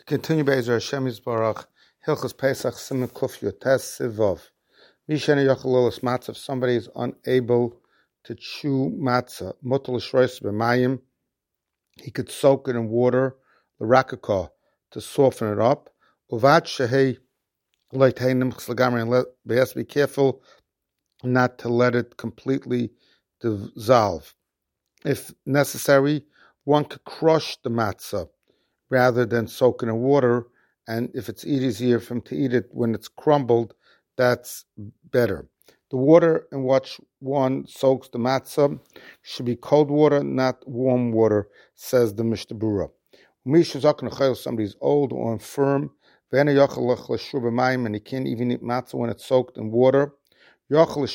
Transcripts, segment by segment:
Continue Be'ezer Hashem Yisbarach, Hilchos Pesach Siman Kuf Yotes Sivov. Mishana Yochalolos Matzah, if somebody is unable to chew matzah, Motel Shrois B'mayim, he could soak it in water, the rakakah, to soften it up. Uvat Shehei Loiteinim Chslagamri, and he has to be careful not to let it completely dissolve. If necessary, one could crush the matzah rather than soak it in water, and if it's easier for him to eat it when it's crumbled, that's better. The water in which one soaks the matzah should be cold water, not warm water, says the Mishnah Berurah. Somebody's old or infirm, and he can't even eat matzah when it's soaked in water. He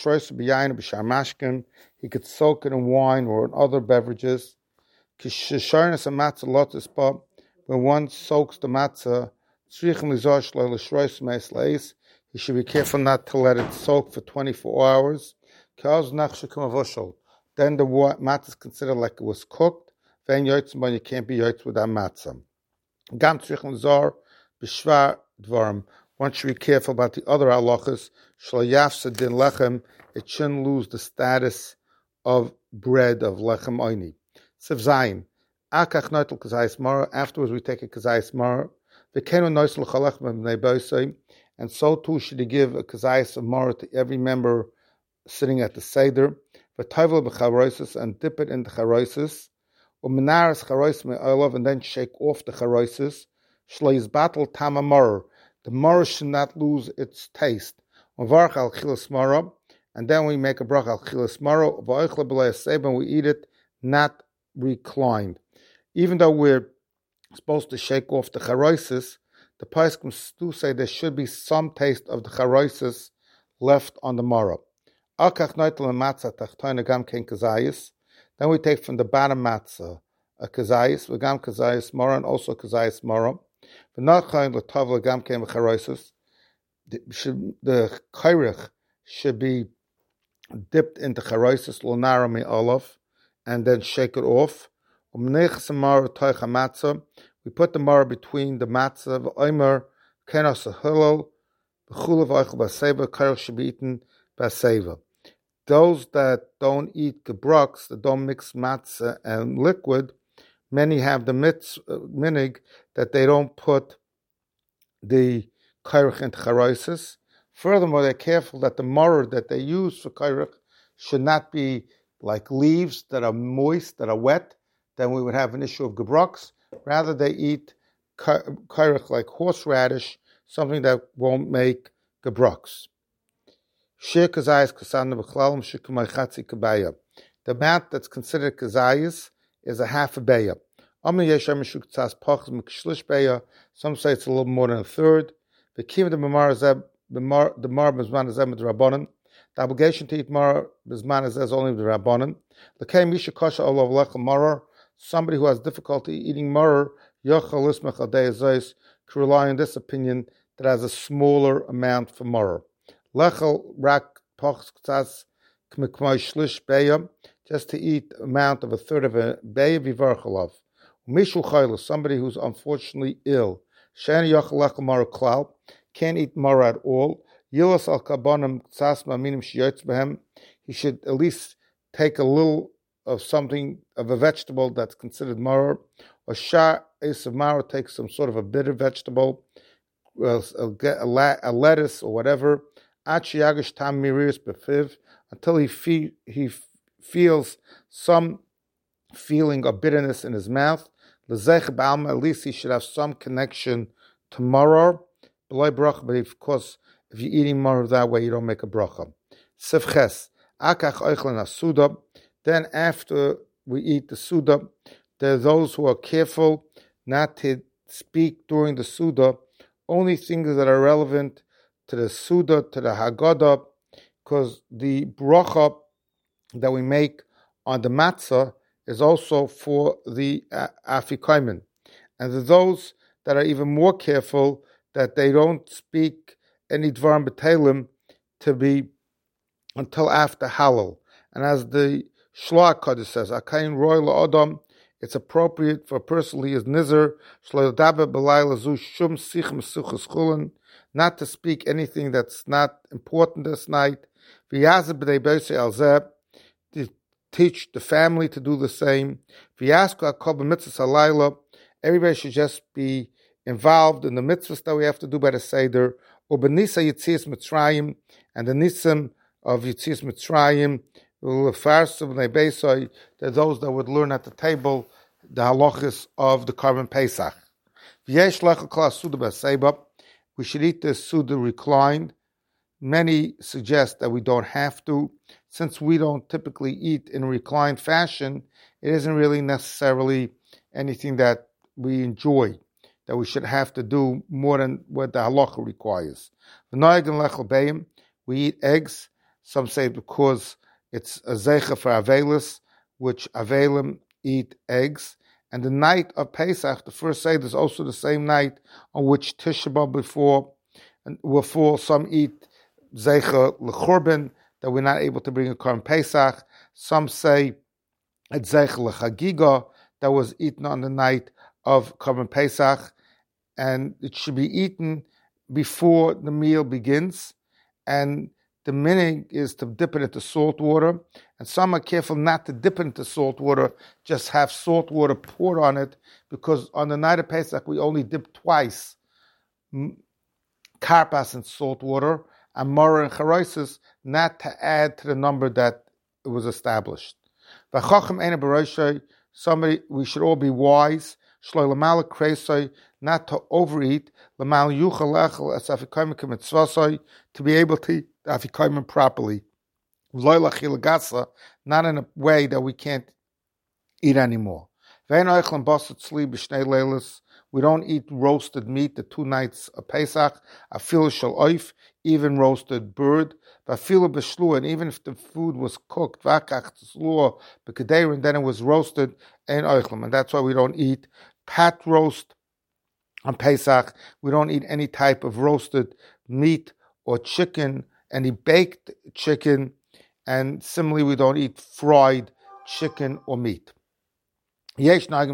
could soak it in wine or in other beverages. When one soaks the matzah, he should be careful not to let it soak for 24 hours. Then the matzah is considered like it was cooked. You can't be yotz without matzah. One should be careful about the other halachas. It shouldn't lose the status of bread, of lechem oini. Siv Zayin. Afterwards, we take a kazayis mara. And so too should he give a kazayis of mara to every member sitting at the seder. And dip it in the charoisis. And then shake off the charoisis. The mara should not lose its taste. And then we make a brach al chilas mara. And we eat it not reclined. Even though we're supposed to shake off the charoisis, the poskim do say there should be some taste of the charoisis left on the maror. Then we take from the bottom matzah a kazayis, v'gam kazayis maror, and also kazayis maror. The kairich should be dipped into charoisis lonara me olav, and then shake it off. We put the maror between the matzah of oimer, kenos hillel, b'chulav oichel b'seva, kairich should be eaten b'seva. Those that don't eat gebroks, that don't mix matzah and liquid, many have the minig that they don't put the kairich into charoisis. Furthermore, they're careful that the maror that they use for kairich should not be like leaves that are moist, that are wet. Then we would have an issue of gebroks. Rather, they eat kairich like horseradish, something that won't make gebroks. The amount that's considered kazayis is a half a beya. Some say it's a little more than a third. The obligation to eat mar bisman is only the rabbanon. Somebody who has difficulty eating maror can rely on this opinion that has a smaller amount for maror. Just to eat amount of a third of a beya vivarchalav. Somebody who's unfortunately ill, can't eat maror at all. He should at least take a little of something, of a vegetable that's considered maror, or is of maror, take some sort of a bitter vegetable, a lettuce or whatever, until he feels some feeling of bitterness in his mouth. At least he should have some connection to maror. But of course, if you're eating maror that way, you don't make a bracha. Sivches. Then after we eat the Suda, there are those who are careful not to speak during the Suda, only things that are relevant to the Suda, to the Haggadah, because the bracha that we make on the matzah is also for the afikomen. And there are those that are even more careful that they don't speak any dvarim b'telim to be until after halal. And as the Shloah Kodesh says, Akain roy la'adam, it's appropriate for a person who is nizer not to speak anything that's not important this night. To teach the family to do the same. Everybody should just be involved in the mitzvahs that we have to do by the Seder. And the nisim of Yetzias Mitzrayim, they're those that would learn at the table the halachas of the Korban Pesach. We should eat the Suda reclined. Many suggest that we don't have to. Since we don't typically eat in a reclined fashion, it isn't really necessarily anything that we enjoy, that we should have to do more than what the halacha requires. We eat eggs. Some say because it's a zeicha for Avelis, which Avelim eat eggs. And the night of Pesach, the first Seder, is also the same night on which Tisha B'Av will fall. Some eat zeicha l'churban, that we're not able to bring a Korban Pesach. Some say it's zeicha l'chagiga, that was eaten on the night of Korban Pesach, and it should be eaten before the meal begins. And the minhag is to dip it into salt water, and some are careful not to dip it into salt water, just have salt water poured on it, because on the night of Pesach we only dip twice, karpas in salt water, and maror and charoises, not to add to the number that was established. Somebody, we should all be wise, not to overeat, to be able to eat afikaimen properly, not in a way that we can't eat anymore. We don't eat roasted meat the 2 nights of Pesach, even roasted bird, and even if the food was cooked, and then it was roasted, and that's why we don't eat pat roast on Pesach. We don't eat any type of roasted meat or chicken, any baked chicken, and similarly we don't eat fried chicken or meat. Those that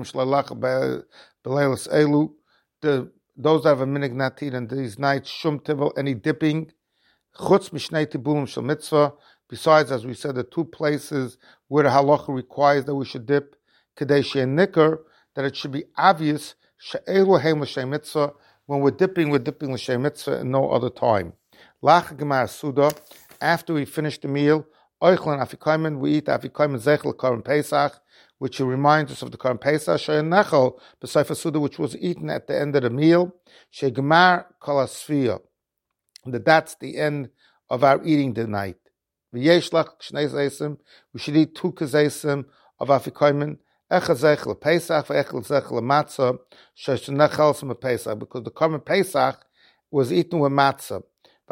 have a minhag not to eat on these nights, shum tivel, any dipping, besides, as we said, the 2 places where the halacha requires that we should dip, that it should be obvious when we're dipping l'shem mitzvah and no other time. After we finish the meal, we eat afikaimen zeichel Korban Pesach, which reminds us of the Korban Pesach, which was eaten at the end of the meal. That's the end of our eating the night. We should eat 2 kazeisim of afikaimen, because the Korban Pesach was eaten with matzah.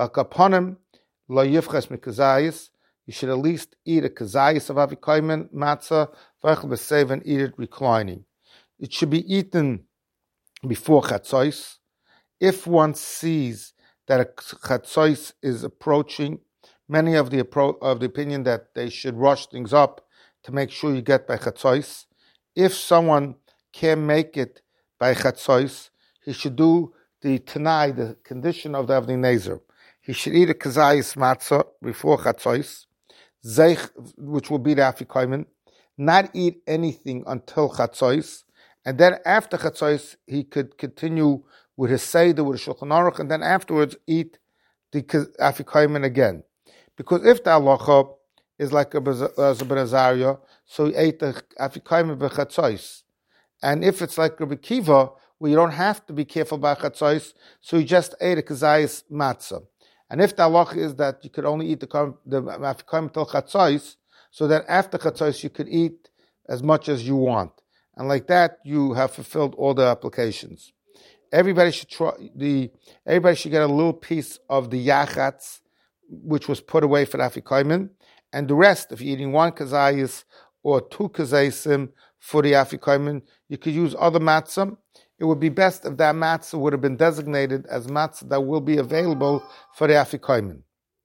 You should at least eat a kazayis of avikaimen matzah, and eat it reclining. It should be eaten before chatzos. If one sees that a chatzos is approaching, many of the opinion that they should rush things up to make sure you get by chatzos. If someone can't make it by chatzos, he should do the tanai, the condition of the Avnei Nezer. He should eat a kazayis matzah before chatzos, which will be the afikaimen, not eat anything until chatzos, and then after chatzos he could continue with his seder, with the Shulchan Aruch, and then afterwards eat the afikaimen again. Because if the halacha is like a Ben Azariah, so he ate the afikaimen b'chatzos, and if it's like Rabbi Kiva, where you don't have to be careful about chatzos, so he just ate a kazayis matzah. And if the halacha is that you could only eat the afikaimen till chatzos, so that after chatzos you could eat as much as you want, and like that you have fulfilled all the applications. Everybody should Everybody should get a little piece of the yachatz, which was put away for the afikaimen, and the rest, if you're eating 1 kazayis or 2 kazaisim for the afikaimen, you could use other matzah. It would be best if that matzah would have been designated as matzah that will be available for the afikaimen.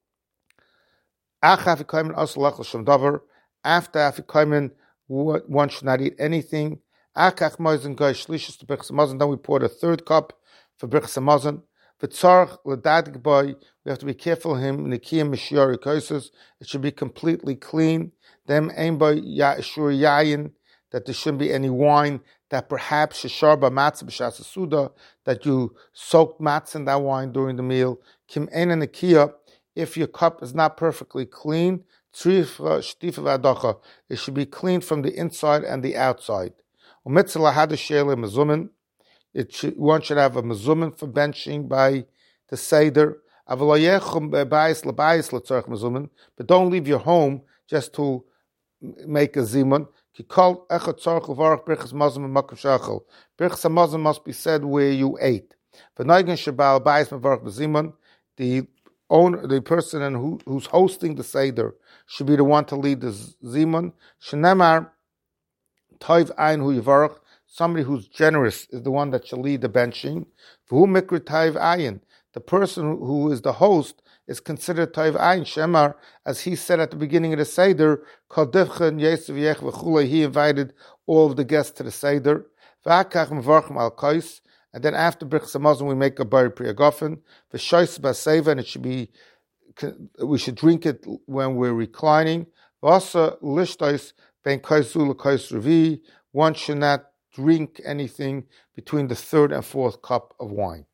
After afikaimen, one should not eat anything, Akach Moizen Goy Shlishis to Birchas Hamazon. Then we poured a third cup for Birchas Hamazon. V'tzarch l'dadik boy. We have to be careful him nikiyim mishiori koises. It should be completely clean. Them aim boy shur yayin, that there shouldn't be any wine. That perhaps sharba matzah b'shas suda, that you soaked matzah in that wine during the meal. Kim ena nikiya. If your cup is not perfectly clean, it should be clean from the inside and the outside. One should have a mezumin for benching by the seder. But don't leave your home just to make a zimun. Birchas Hamazon must be said where you ate. The person who's hosting the seder should be the one to lead the zimun. Shenemar toiv ein hu yivarach. Somebody who's generous is the one that should lead the benching. V'hu mikra toiv ayin. The person who is the host is considered toiv ayin. Shemar, as he said at the beginning of the seder, kol divchen yesav yech v'chulei. He invited all of the guests to the seder. V'akach mevarchim al kais. And then after Birchas Hamazon, we make a bari priyagofen. V'shois b'seva, and it should be, we should drink it when we're reclining. V'asa lishtois ben kaisu l'kais revi. One should not drink anything between the third and fourth cup of wine.